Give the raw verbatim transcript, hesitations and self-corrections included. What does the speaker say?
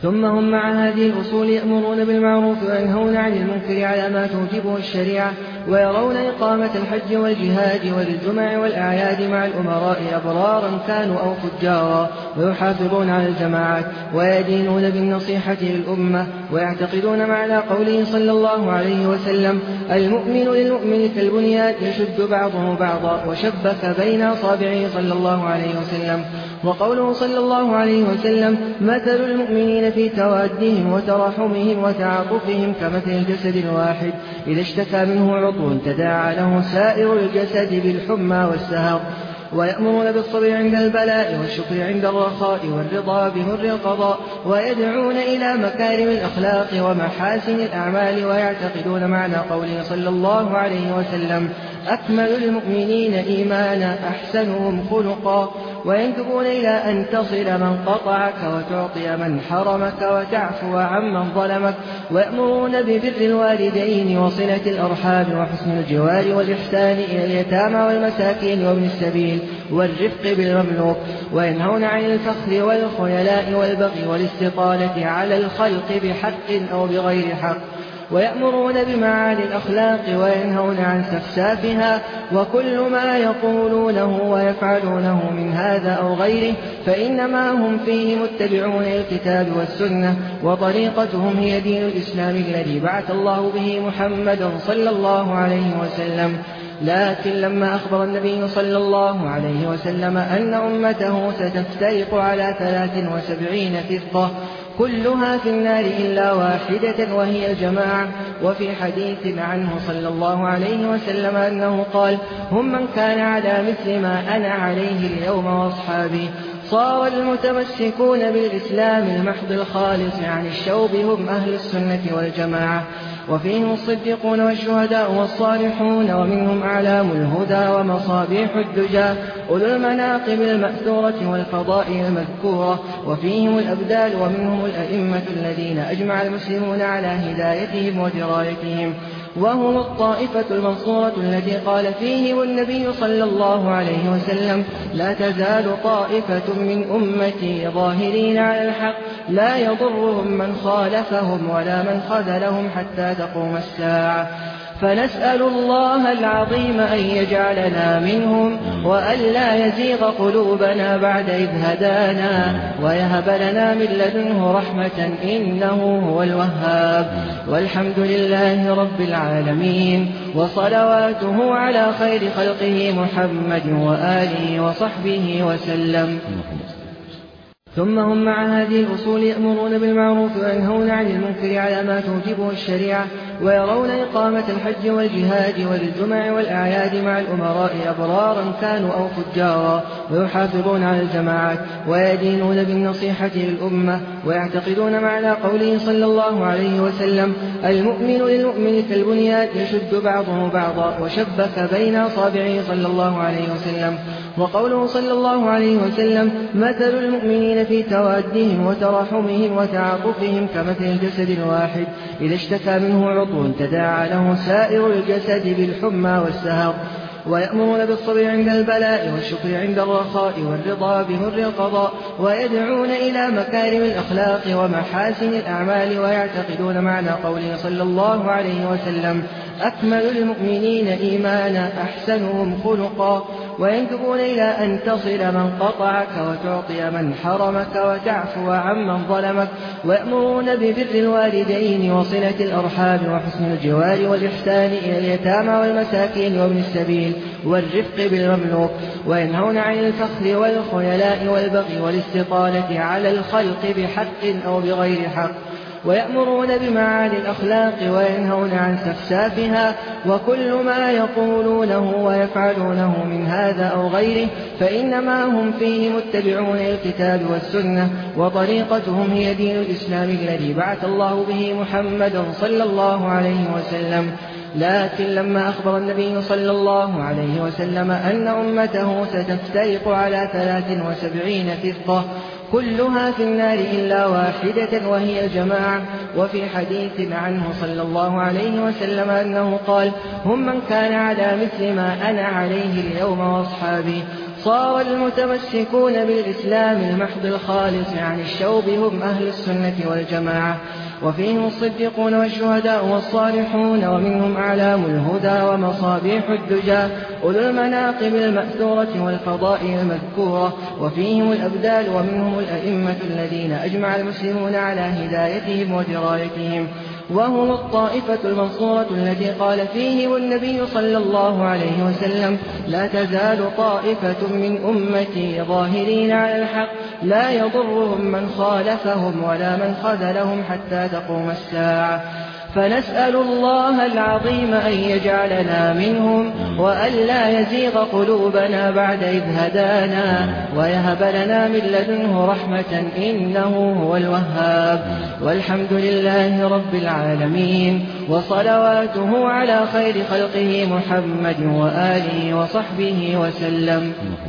ثم هم مع هذه الأصول يأمرون بالمعروف وينهون عن المنكر على ما توجبه الشريعة، ويرون إقامة الحج والجهاد والجمع والأعياد مع الأمراء أبرارا كانوا أو فجارا، ويحافظون على الجماعات ويدينون بالنصيحة للأمة، ويعتقدون معنى قوله صلى الله عليه وسلم: المؤمن للمؤمن كالبنيان يشد بعضه بعضا، وشبك بين أصابعه صلى الله عليه وسلم. وقوله صلى الله عليه وسلم: مثل المؤمنين في توادهم وتراحمهم وتعاطفهم كمثل الجسد الواحد إذا اشتكى منه عضو تداعى له سائر الجسد بالحمى والسهر. ويأمرون بالصبر عند البلاء والشكر عند الرخاء والرضا بمر القضاء، ويدعون إلى مكارم الأخلاق ومحاسن الأعمال، ويعتقدون معنى قوله صلى الله عليه وسلم: أكمل المؤمنين إيمانا أحسنهم خلقا، ويندبون إلى أن تصل من قطعك وتعطي من حرمك وتعفو عمن ظلمك. ويأمرون ببر الوالدين وصلة الأرحام وحسن الجوار والإحسان إلى اليتامى والمساكين وابن السبيل والرفق بالمملوك، وينهون عن الفخر والخيلاء والبغي والاستطالة على الخلق بحق أو بغير حق. ويأمرون بمعالي الأخلاق وينهون عن سفسافها، وكل ما يقولونه ويفعلونه من هذا أو غيره فإنما هم فيه متبعون الكتاب والسنة، وطريقتهم هي دين الإسلام الذي بعث الله به محمدا صلى الله عليه وسلم. لكن لما أخبر النبي صلى الله عليه وسلم أن أمته ستفترق على ثلاث وسبعين فرقة كلها في النار إلا واحدة وهي الجماعة، وفي حديث عنه صلى الله عليه وسلم أنه قال: هم من كان على مثل ما أنا عليه اليوم وأصحابي. صار المتمسكون بالإسلام المحض الخالص عن الشوب هم أهل السنة والجماعة، وفيهم الصديقون والشهداء والصالحون، ومنهم أعلام الهدى ومصابيح الدجى أولو المناقب المأثورة والفضائل المذكورة، وفيهم الأبدال، ومنهم الأئمة الذين أجمع المسلمون على هدايتهم ودرايتهم، وهم الطائفة المنصورة التي قال فيهم النبي صلى الله عليه وسلم: لا تزال طائفة من أمتي ظاهرين على الحق لا يضرهم من خالفهم ولا من خذلهم حتى تقوم الساعة. فنسأل الله العظيم أن يجعلنا منهم، وأن لا يزيغ قلوبنا بعد إذ هدانا، ويهب لنا من لدنه رحمة إنه هو الوهاب. والحمد لله رب العالمين، وصلواته على خير خلقه محمد وآله وصحبه وسلم. ثم هم مع هذه الأصول يأمرون بالمعروف وينهون عن المنكر على ما توجبه الشريعة، ويرون إقامة الحج والجهاد والجمع والأعياد مع الأمراء أبرارا كانوا أو فجارا، ويحافظون على الجماعات ويدينون بالنصيحة للأمة، ويعتقدون معنى قوله صلى الله عليه وسلم: المؤمن للمؤمن كالبنيان يشد بعضه بعضا، وشبك بين أصابعه صلى الله عليه وسلم. وقوله صلى الله عليه وسلم: مثل المؤمنين في توادهم وتراحمهم وتعاطفهم كمثل الجسد الواحد إذا اشتكى منه عضو تداعى له سائر الجسد بالحمى والسهر. ويأمرون بالصبر عند البلاء والشكر عند الرخاء والرضا بمر القضاء، ويدعون إلى مكارم الأخلاق ومحاسن الأعمال، ويعتقدون معنى قوله صلى الله عليه وسلم: أكمل المؤمنين إيمانا أحسنهم خلقا، ويندبون إلى أن تصل من قطعك وتعطي من حرمك وتعفو عمن ظلمك. ويأمرون ببر الوالدين وصلة الأرحام وحسن الجوار والإحسان إلى اليتامى والمساكين وابن السبيل والرفق بالمملوك، وينهون عن الفخر والخيلاء والبغي والاستطالة على الخلق بحق أو بغير حق. ويأمرون بمعالي الأخلاق وينهون عن سفسافها، وكل ما يقولونه ويفعلونه من هذا أو غيره فإنما هم فيه متبعون الكتاب والسنة، وطريقتهم هي دين الإسلام الذي بعث الله به محمدا صلى الله عليه وسلم. لكن لما أخبر النبي صلى الله عليه وسلم أن أمته ستفترق على ثلاث وسبعين فرقة كلها في النار إلا واحدة وهي الجماعة، وفي حديث عنه صلى الله عليه وسلم أنه قال: هم من كان على مثل ما أنا عليه اليوم وأصحابي. صار المتمسكون بالإسلام المحض الخالص عن الشوب هم أهل السنة والجماعة، وفيهم الصديقون والشهداء والصالحون، ومنهم أعلام الهدى ومصابيح الدجى أولو المناقب المأثورة والفضائل المذكورة، وفيهم الأبدال، ومنهم الأئمة الذين أجمع المسلمون على هدايتهم ودرايتهم، وهم الطائفة المنصورة التي قال فيهم النبي صلى الله عليه وسلم: لا تزال طائفة من أمتي ظاهرين على الحق لا يضرهم من خالفهم ولا من خذلهم حتى تقوم الساعة. فنسأل الله العظيم أن يجعلنا منهم، وأن لا يزيغ قلوبنا بعد إذ هدانا، ويهب لنا من لدنه رحمة إنه هو الوهاب. والحمد لله رب العالمين، وصلواته على خير خلقه محمد وآله وصحبه وسلم.